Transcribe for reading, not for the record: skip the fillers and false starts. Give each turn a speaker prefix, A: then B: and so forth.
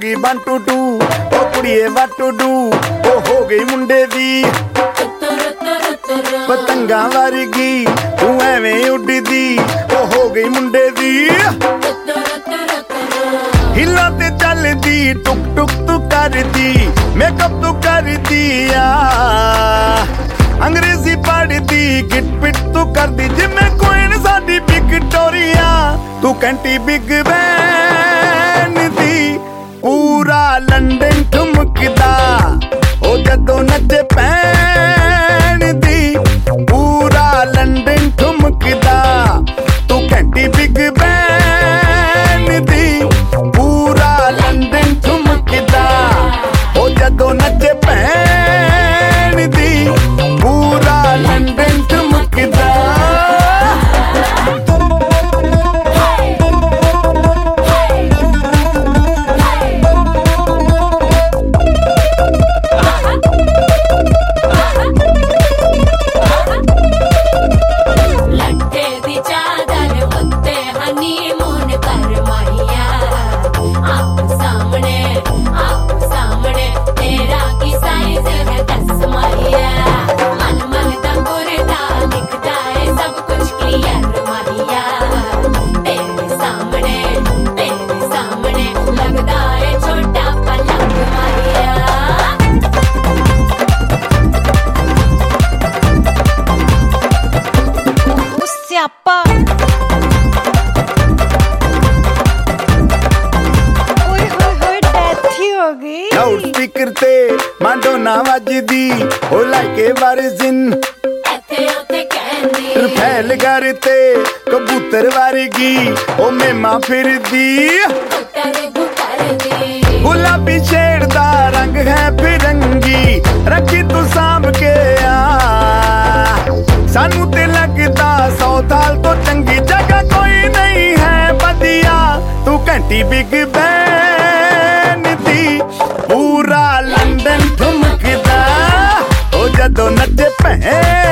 A: गई 1 2 2 ओ कुड़िए what to do ओ हो गई मुंडे दी पतंगा वर्गी तू एवें उड़दी ओ हो गई मुंडे दी हिला ते चलदी टुक टुक तू करदी मेकअप तू करदी अंग्रेजी पढ़दी गिट पिट तू करदी जिम्मे कोई साडी विक्टोरिया तू कैंटी बिग बैन दी पूरा लंदन ठुमकदा ओ जदों नचे पैन दी पूरा लंदन ठुमकदा तू कैंटी बिग बैन दी पूरा लंदन ठुमकदा ओ जदों नचे पैन दी पूरा लंदन ठुमकदा लाउड स्पीकर ते माडोना वजदी ओ लाइके वर्जिन फैल करते कबूतर वर्गी ओ मेमा फिरदी गुलाबी शेर दा रंग है फिरंगी रखी तू सांभ के सानू ते लगदा 100 साल तो चंगी जगह कोई नहीं है बदिया तू घंटी बिग बैन दी पूरा लंदन ठुमकदा ओ जदों नचे पैन